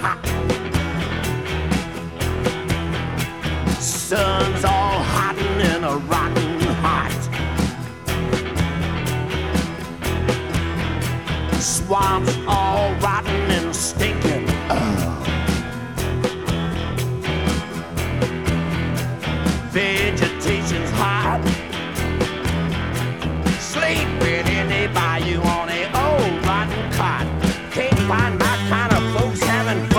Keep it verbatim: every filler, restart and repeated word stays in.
hot. Sun's all hot and a rotten hot. Swamps all rotten and stinking. Ugh. Vegetation's hot. Sleeping in a bayou